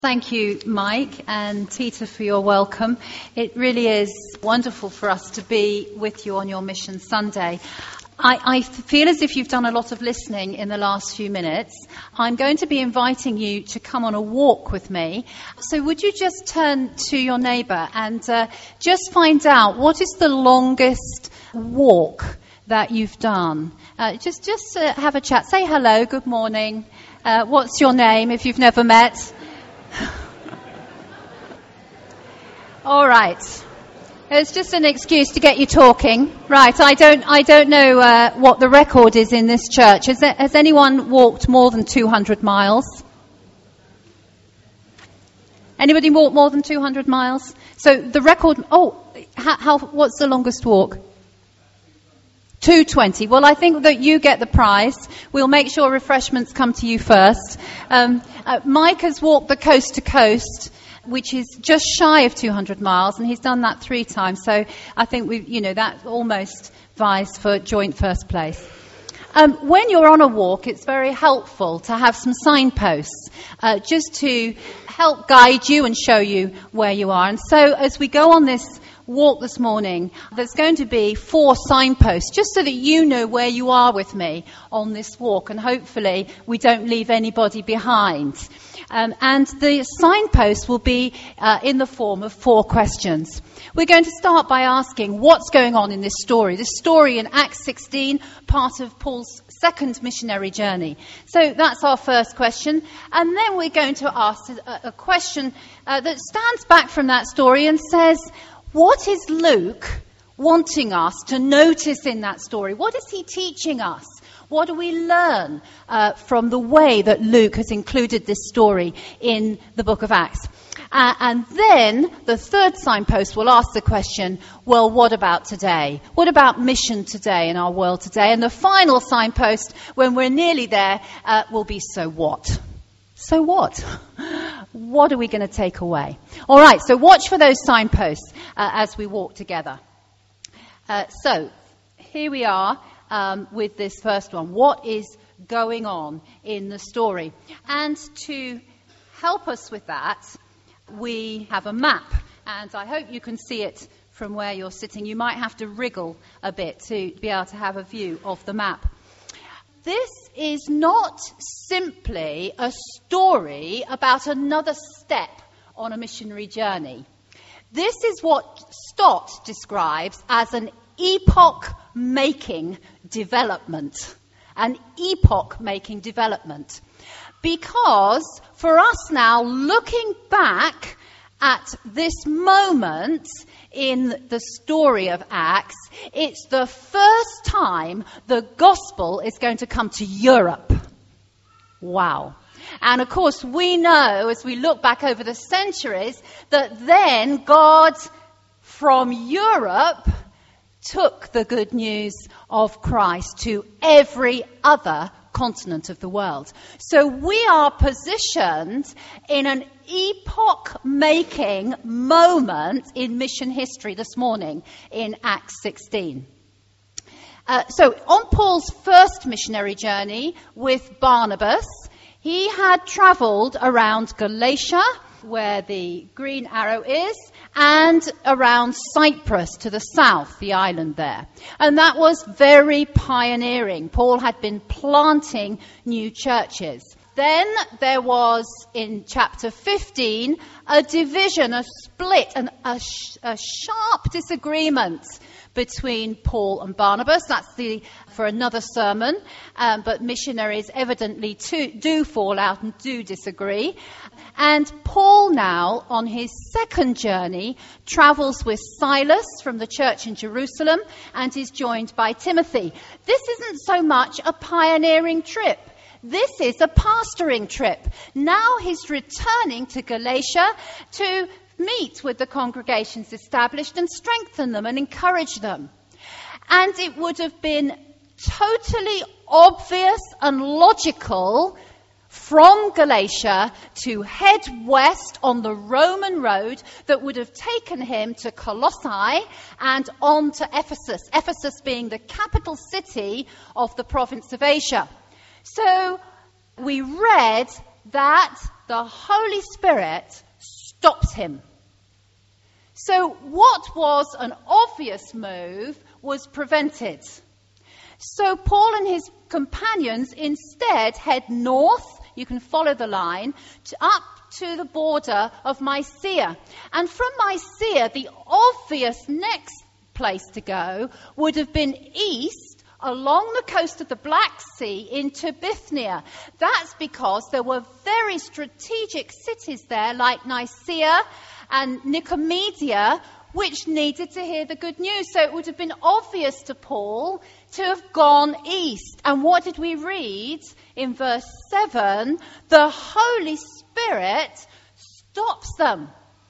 Thank you, Mike and Tita, for your welcome. It really is wonderful for us to be with you on your Mission Sunday. I feel as if you've done a lot of listening in the last few minutes. I'm going to be inviting you to come on a walk with me. So would you just turn to your neighbour and just find out what is the longest walk that you've done? Just have a chat. Say hello, good morning. What's your name if you've never met? All right. It's just an excuse to get you talking. Right. I don't know what the record is in this church. Has anyone walked more than 200 miles? Anybody walked more than 200 miles? So the record. What's the longest walk? 220. Well, I think that you get the prize. We'll make sure refreshments come to you first. Mike has walked the coast to coast, which is just shy of 200 miles, and he's done that 3 times. So I think that almost vies for joint first place. When you're on a walk, it's very helpful to have some signposts, just to help guide you and show you where you are. And so as we go on this walk this morning, there's going to be 4 signposts, just so that you know where you are with me on this walk, and hopefully we don't leave anybody behind. And the signposts will be in the form of 4 questions. We're going to start by asking what's going on in this story in Acts 16, part of Paul's second missionary journey. So that's our first question. And then we're going to ask a question that stands back from that story and says, what is Luke wanting us to notice in that story? What is he teaching us? What do we learn from the way that Luke has included this story in the book of Acts? And then the third signpost will ask the question, well, what about today? What about mission today in our world today? And the final signpost, when we're nearly there, will be, so what? So what? What are we going to take away? All right, so watch for those signposts as we walk together. So here we are with this first one. What is going on in the story? And to help us with that, we have a map. And I hope you can see it from where you're sitting. You might have to wriggle a bit to be able to have a view of the map. This is not simply a story about another step on a missionary journey. This is what Stott describes as an epoch-making development. An epoch-making development. Because for us now, looking back at this moment in the story of Acts, it's the first time the gospel is going to come to Europe. Wow. And of course, we know as we look back over the centuries that then God from Europe took the good news of Christ to every other continent of the world. So we are positioned in an epoch-making moment in mission history this morning in Acts 16. So on Paul's first missionary journey with Barnabas, he had travelled around Galatia, where the green arrow is, and around Cyprus to the south, the island there. And that was very pioneering. Paul had been planting new churches. Then there was, in chapter 15, a division, a split, and a sharp disagreement between Paul and Barnabas. That's for another sermon. But missionaries evidently do fall out and do disagree. And Paul now, on his second journey, travels with Silas from the church in Jerusalem and is joined by Timothy. This isn't so much a pioneering trip. This is a pastoring trip. Now he's returning to Galatia to meet with the congregations established and strengthen them and encourage them. And it would have been totally obvious and logical from Galatia to head west on the Roman road that would have taken him to Colossae and on to Ephesus, Ephesus being the capital city of the province of Asia. So we read that the Holy Spirit stops him. So what was an obvious move was prevented. So Paul and his companions instead head north, you can follow the line, up to the border of Mysia. And from Mysia, the obvious next place to go would have been east along the coast of the Black Sea into Bithynia. That's because there were very strategic cities there like Nicaea and Nicomedia, which needed to hear the good news. So it would have been obvious to Paul to have gone east. And what did we read in verse 7? The Holy Spirit stops them.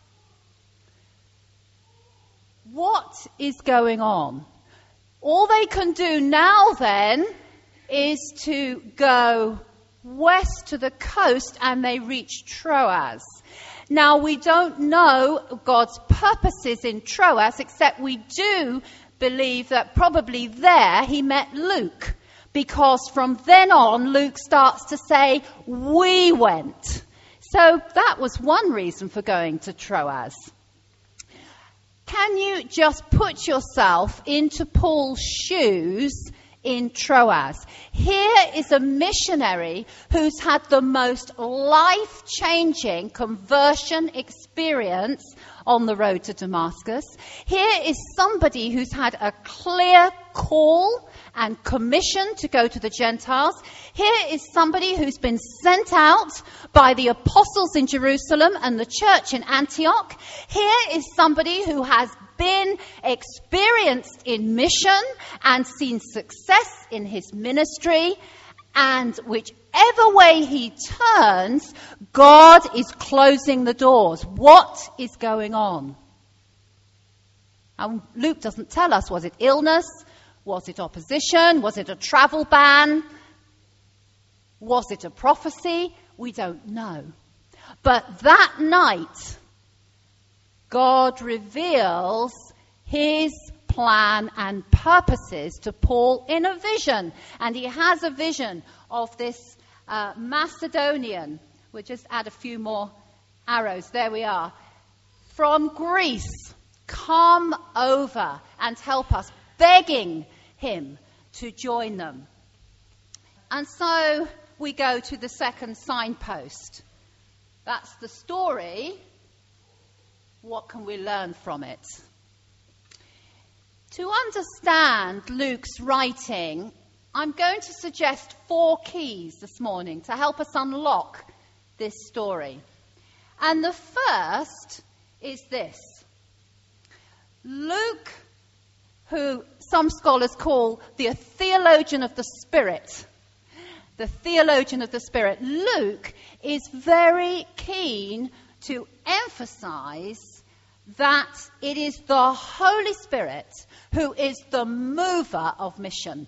What is going on? All they can do now then is to go west to the coast, and they reach Troas. Now, we don't know God's purposes in Troas, except we do believe that probably there he met Luke, because from then on Luke starts to say, we went. So that was one reason for going to Troas. Can you just put yourself into Paul's shoes in Troas? Here is a missionary who's had the most life-changing conversion experience on the road to Damascus. Here is somebody who's had a clear call and commission to go to the Gentiles. Here is somebody who's been sent out by the apostles in Jerusalem and the church in Antioch. Here is somebody who has been experienced in mission and seen success in his ministry. And whichever way he turns, God is closing the doors. What is going on? And Luke doesn't tell us. Was it illness? Was it opposition? Was it a travel ban? Was it a prophecy? We don't know. But that night, God reveals his plan and purposes to Paul in a vision. And he has a vision of this Macedonian. We'll just add a few more arrows. There we are. From Greece, come over and help us, begging him to join them. And so we go to the second signpost. That's the story. What can we learn from it? To understand Luke's writing, I'm going to suggest 4 keys this morning to help us unlock this story. And the first is this. Luke, who some scholars call the theologian of the Spirit, Luke is very keen to emphasize that it is the Holy Spirit who is the mover of mission.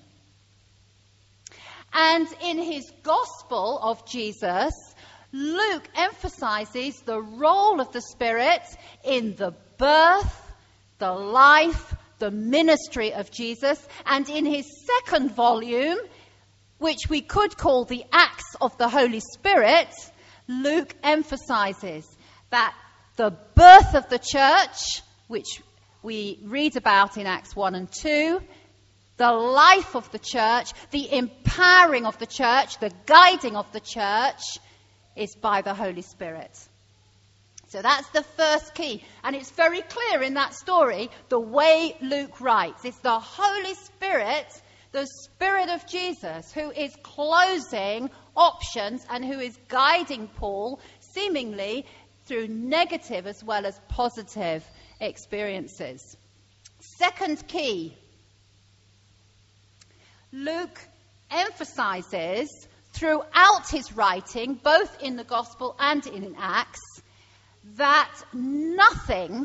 And in his Gospel of Jesus, Luke emphasizes the role of the Spirit in the birth, the life, the ministry of Jesus. And in his second volume, which we could call the Acts of the Holy Spirit, Luke emphasizes that the birth of the church, which we read about in Acts 1 and 2, the life of the church, the empowering of the church, the guiding of the church is by the Holy Spirit. So that's the first key. And it's very clear in that story, the way Luke writes. It's the Holy Spirit, the Spirit of Jesus, who is closing options and who is guiding Paul, seemingly through negative as well as positive experiences. Second key. Luke emphasizes throughout his writing, both in the Gospel and in Acts, that nothing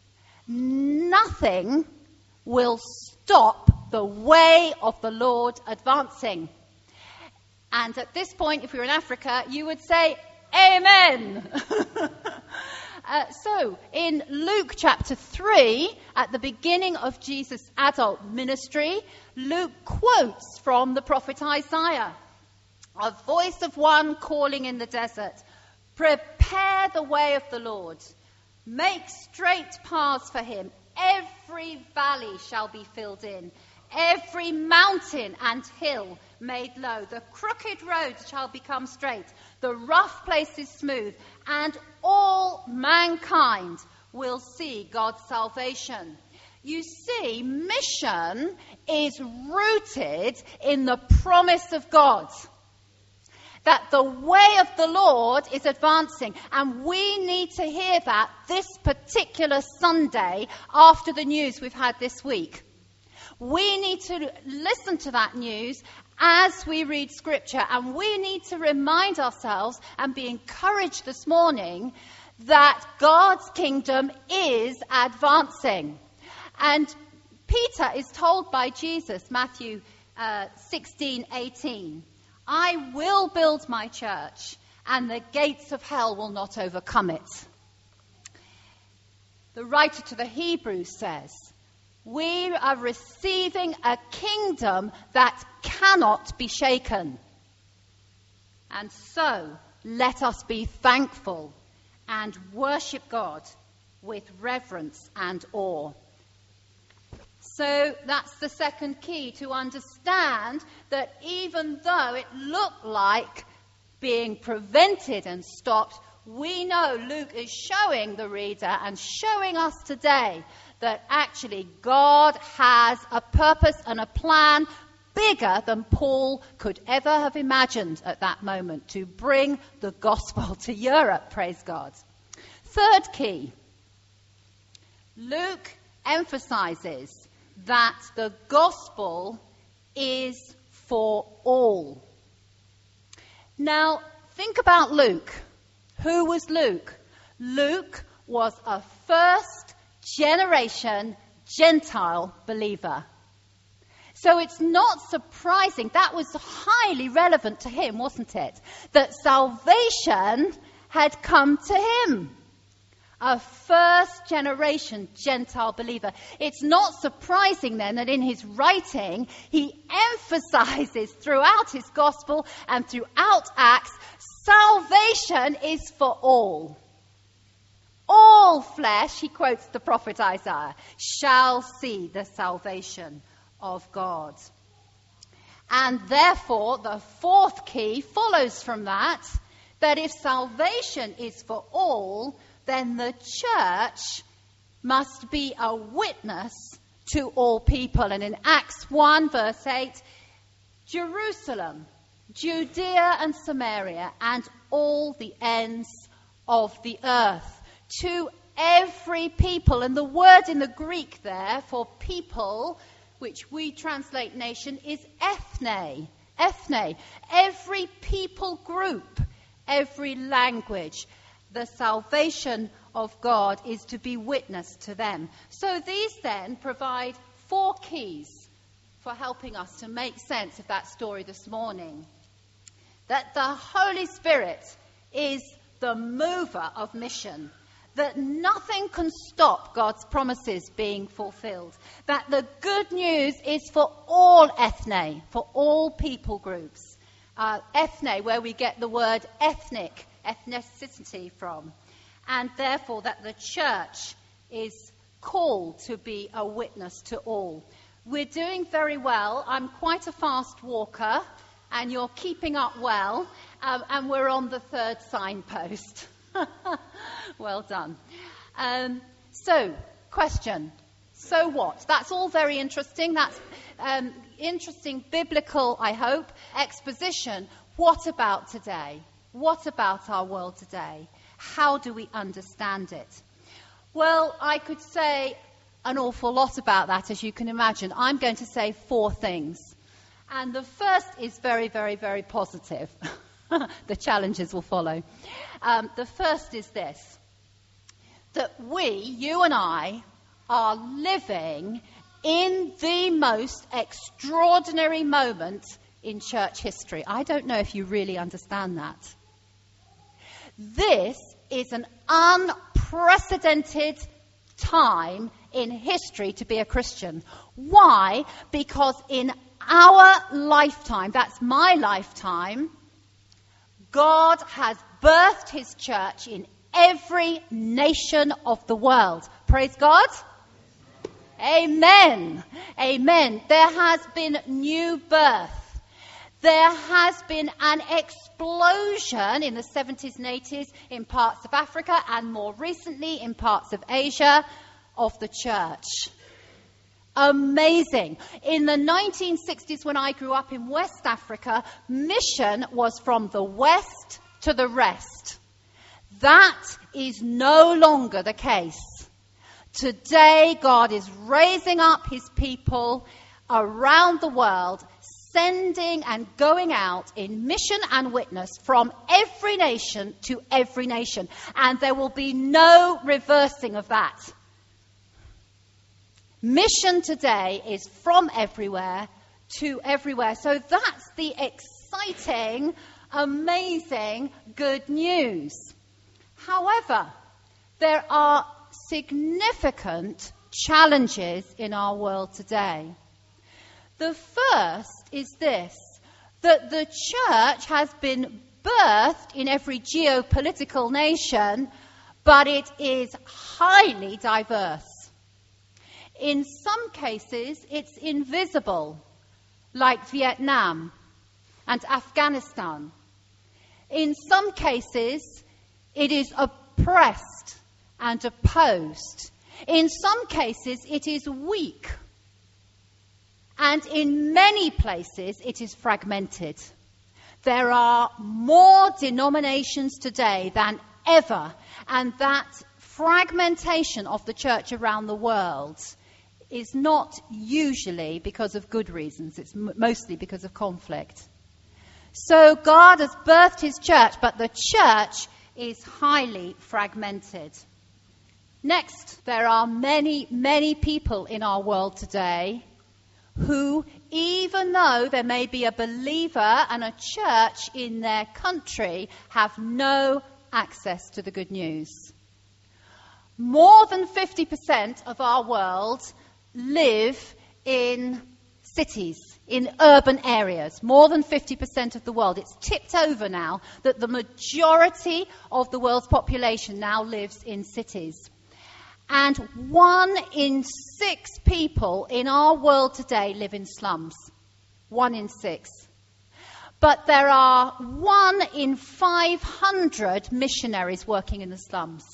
will stop the way of the Lord advancing. And at this point, if we were in Africa, you would say, Amen. So, in Luke chapter 3, at the beginning of Jesus' adult ministry, Luke quotes from the prophet Isaiah, a voice of one calling in the desert, Prepare the way of the Lord. Make straight paths for him. Every valley shall be filled in. Every mountain and hill made low. The crooked roads shall become straight. The rough places smooth. And all mankind will see God's salvation. You see, mission is rooted in the promise of God. That the way of the Lord is advancing. And we need to hear that this particular Sunday after the news we've had this week. We need to listen to that news as we read Scripture. And we need to remind ourselves and be encouraged this morning that God's kingdom is advancing. And Peter is told by Jesus, Matthew 16:18, I will build my church, and the gates of hell will not overcome it. The writer to the Hebrews says, we are receiving a kingdom that cannot be shaken. And so, let us be thankful and worship God with reverence and awe. So that's the second key, to understand that even though it looked like being prevented and stopped, we know Luke is showing the reader and showing us today that actually God has a purpose and a plan bigger than Paul could ever have imagined at that moment, to bring the gospel to Europe, praise God. Third key, Luke emphasizes that the gospel is for all. Now, think about Luke. Who was Luke? Luke was a first-generation Gentile believer. So it's not surprising, that was highly relevant to him, wasn't it? That salvation had come to him. A first-generation Gentile believer. It's not surprising then that in his writing, he emphasizes throughout his gospel and throughout Acts, salvation is for all. All flesh, he quotes the prophet Isaiah, shall see the salvation of God. And therefore, the fourth key follows from that if salvation is for all, then the church must be a witness to all people. And in Acts 1 verse 8, Jerusalem, Judea and Samaria, and all the ends of the earth. To every people. And the word in the Greek there for people, which we translate nation, is ethne. Ethne. Every people group, every language. The salvation of God is to be witness to them. So these then provide four keys for helping us to make sense of that story this morning. That the Holy Spirit is the mover of mission. That nothing can stop God's promises being fulfilled. That the good news is for all ethne, for all people groups. Ethne, where we get the word ethnicity from, and therefore that the church is called to be a witness to all. We're doing very well. I'm quite a fast walker, and you're keeping up well, and we're on the third signpost. Well done. So, question. So what? That's all very interesting. That's interesting biblical, I hope, exposition. What about today? What about our world today? How do we understand it? Well, I could say an awful lot about that, as you can imagine. I'm going to say four things. And the first is very, very, very positive. The challenges will follow. The first is this. That we, you and I, are living in the most extraordinary moment in church history. I don't know if you really understand that. This is an unprecedented time in history to be a Christian. Why? Because in our lifetime, that's my lifetime, God has birthed his church in every nation of the world. Praise God. Amen. Amen. There has been new birth. There has been an explosion in the 70s and 80s in parts of Africa and more recently in parts of Asia of the church. Amazing. In the 1960s, when I grew up in West Africa, mission was from the west to the rest. That is no longer the case. Today, God is raising up his people around the world, sending and going out in mission and witness from every nation to every nation. And there will be no reversing of that. Mission today is from everywhere to everywhere. So that's the exciting, amazing good news. However, there are significant challenges in our world today. The first is this, that the church has been birthed in every geopolitical nation, but it is highly diverse. In some cases, it's invisible, like Vietnam and Afghanistan. In some cases, it is oppressed and opposed. In some cases, it is weak. And in many places, it is fragmented. There are more denominations today than ever, and that fragmentation of the church around the world is not usually because of good reasons. It's mostly because of conflict. So God has birthed his church, but the church is highly fragmented. Next, there are many, many people in our world today who, even though there may be a believer and a church in their country, have no access to the good news. More than 50% of our world live in cities, in urban areas. More than 50% of the world. It's tipped over now that the majority of the world's population now lives in cities. And 1 in 6 people in our world today live in slums. 1 in 6. But there are 1 in 500 missionaries working in the slums.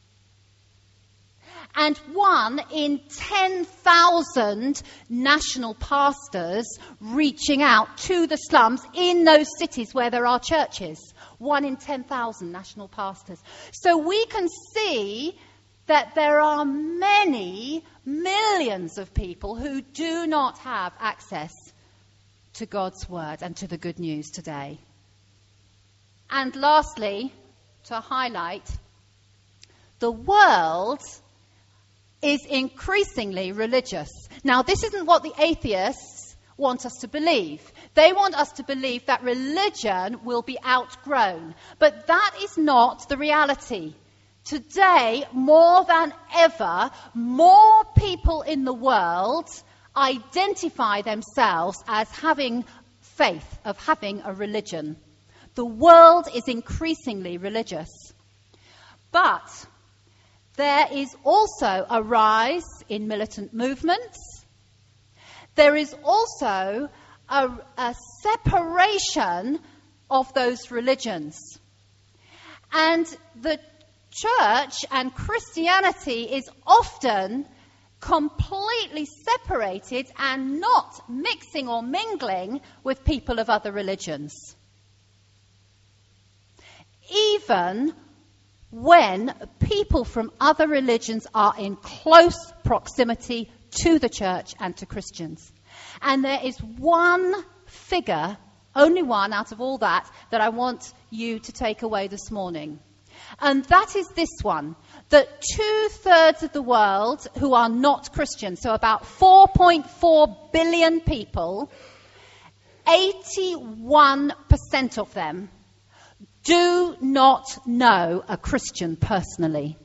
And 1 in 10,000 national pastors reaching out to the slums in those cities where there are churches. 1 in 10,000 national pastors. So we can see that there are many millions of people who do not have access to God's word and to the good news today. And lastly, to highlight, the world is increasingly religious. Now, this isn't what the atheists want us to believe. They want us to believe that religion will be outgrown. But that is not the reality. Today, more than ever, more people in the world identify themselves as having faith, of having a religion. The world is increasingly religious. But there is also a rise in militant movements. There is also a separation of those religions. And the church and Christianity is often completely separated and not mixing or mingling with people of other religions. Even when people from other religions are in close proximity to the church and to Christians. And there is one figure, only one out of all that I want you to take away this morning. And that is this one, that 2/3 of the world who are not Christian, so about 4.4 billion people, 81% of them do not know a Christian personally.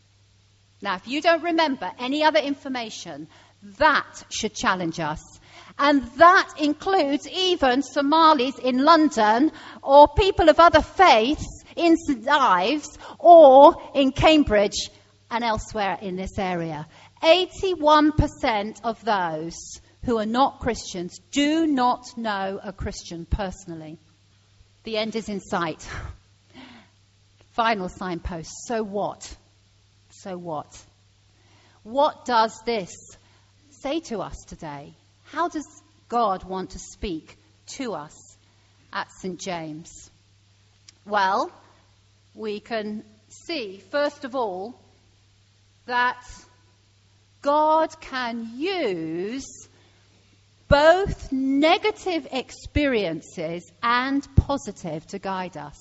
Now, if you don't remember any other information, that should challenge us. And that includes even Somalis in London or people of other faiths in St Ives or in Cambridge and elsewhere in this area. 81% of those who are not Christians do not know a Christian personally. The end is in sight. Final signpost. So what? So what? What does this say to us today? How does God want to speak to us at St. James? Well, we can see, first of all, that God can use both negative experiences and positive to guide us.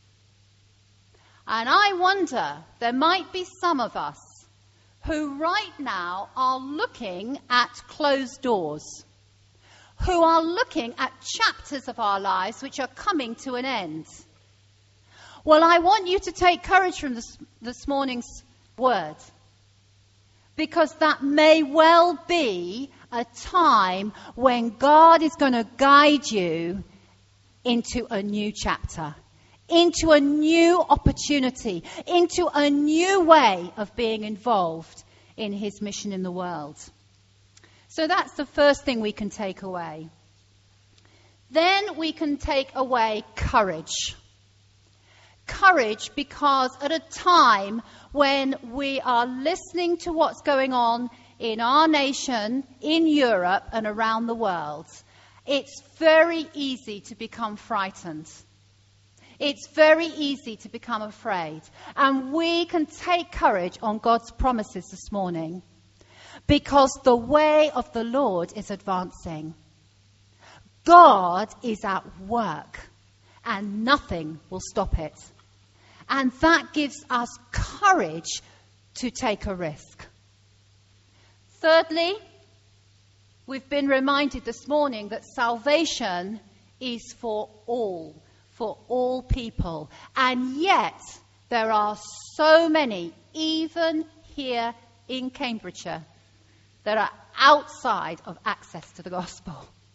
And I wonder, there might be some of us who right now are looking at closed doors, who are looking at chapters of our lives which are coming to an end. Well, I want you to take courage from this morning's word, because that may well be a time when God is going to guide you into a new chapter, into a new opportunity, into a new way of being involved in his mission in the world. So that's the first thing we can take away. Then we can take away courage. Courage, because at a time when we are listening to what's going on in our nation, in Europe and around the world, it's very easy to become frightened. It's very easy to become afraid. And we can take courage on God's promises this morning, because the way of the Lord is advancing. God is at work, and nothing will stop it. And that gives us courage to take a risk. Thirdly, we've been reminded this morning that salvation is for all people. And yet, there are so many, even here in Cambridgeshire, that are outside of access to the gospel.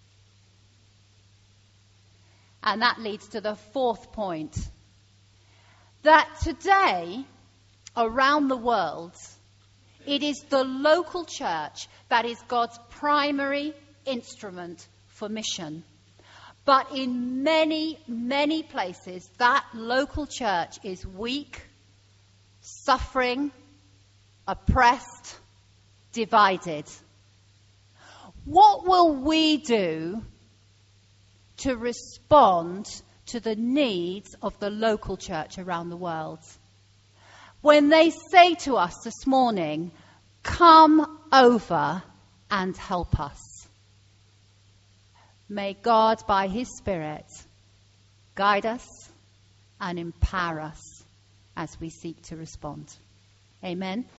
And that leads to the fourth point. That today, around the world, it is the local church that is God's primary instrument for mission. But in many, many places, that local church is weak, suffering, oppressed, divided. What will we do to respond to the needs of the local church around the world? When they say to us this morning, come over and help us. May God, by his Spirit, guide us and empower us as we seek to respond. Amen.